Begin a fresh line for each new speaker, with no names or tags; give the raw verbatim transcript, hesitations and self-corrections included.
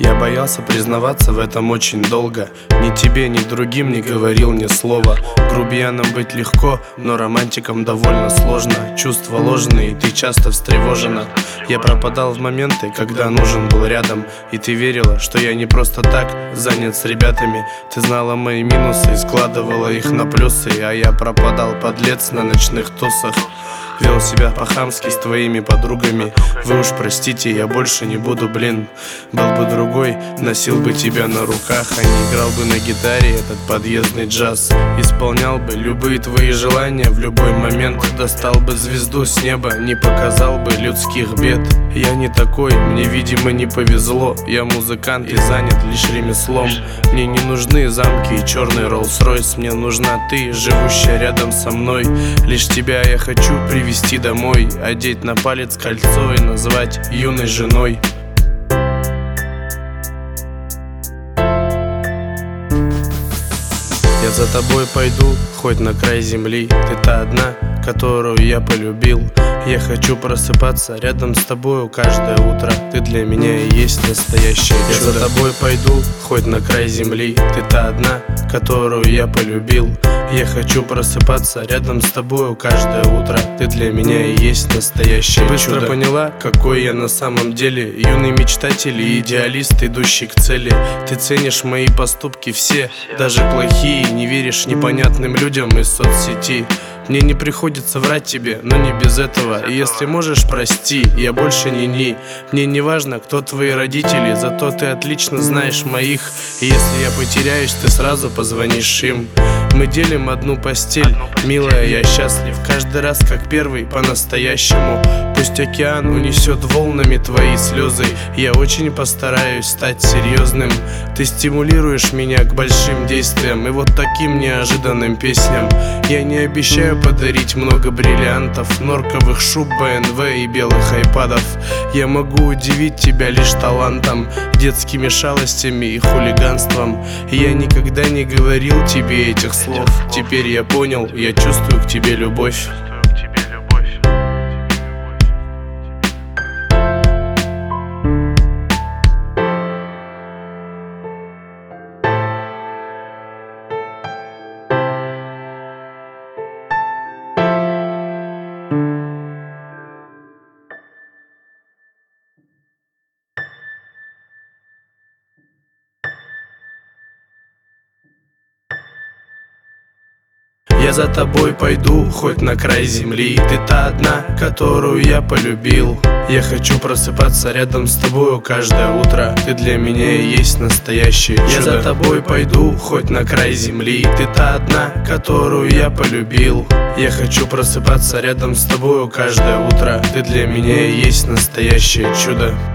Я боялся признаваться в этом очень долго. Ни тебе, ни другим не говорил ни слова. Грубияном быть легко, но романтиком довольно сложно. Чувства ложные, и ты часто встревожена. Я пропадал в моменты, когда нужен был рядом. И ты верила, что я не просто так занят с ребятами. Ты знала мои минусы и складывала их на плюсы. А я пропадал, подлец, на ночных тусах. Вел себя по-хамски с твоими подругами. Вы уж простите, я больше не буду, блин. Был бы другой, носил бы тебя на руках, а не играл бы на гитаре этот подъездный джаз. Исполнял бы любые твои желания в любой момент. Достал бы звезду с неба, не показал бы людских бед. Я не такой, мне, видимо, не повезло. Я музыкант и занят лишь ремеслом. Мне не нужны замки и черный Роллс-Ройс. Мне нужна ты, живущая рядом со мной. Лишь тебя я хочу привезти домой, одеть на палец кольцо и назвать юной женой. Я за тобой пойду, хоть на край земли. Ты та одна, которую я полюбил. Я хочу просыпаться рядом с тобою каждое утро. Ты для меня и есть настоящее чудо. Я за тобой пойду, хоть на край земли. Ты та одна, которую я полюбил. Я хочу просыпаться рядом с тобою каждое утро. Ты для меня и есть настоящее чудо. Ты быстро поняла, какой я на самом деле. Юный мечтатель и идеалист, идущий к цели. Ты ценишь мои поступки все, даже плохие. Не веришь непонятным людям из соцсети. Мне не приходится врать тебе, но не без этого. И если можешь, прости, я больше не ни. Мне не важно, кто твои родители, зато ты отлично знаешь моих. И если я потеряюсь, ты сразу позвонишь им. Мы делим одну постель, милая, я счастлив. Каждый раз как первый, по-настоящему. Пусть океан унесет волнами твои слезы. Я очень постараюсь стать серьезным. Ты стимулируешь меня к большим действиям и вот таким неожиданным песням. Я не обещаю подарить много бриллиантов, норковых шуб, бэ эн вэ и белых айпадов. Я могу удивить тебя лишь талантом, детскими шалостями и хулиганством. Я никогда не говорил тебе этих слов. Теперь я понял, я чувствую к тебе любовь. Я за тобой пойду, хоть на край земли. Ты та одна, которую я полюбил. Я хочу просыпаться рядом с тобою каждое утро. Ты для меня и есть настоящее чудо. Я за тобой пойду, хоть на край земли. Ты та одна, которую я полюбил. Я хочу просыпаться рядом с тобою каждое утро. Ты для меня и есть настоящее чудо.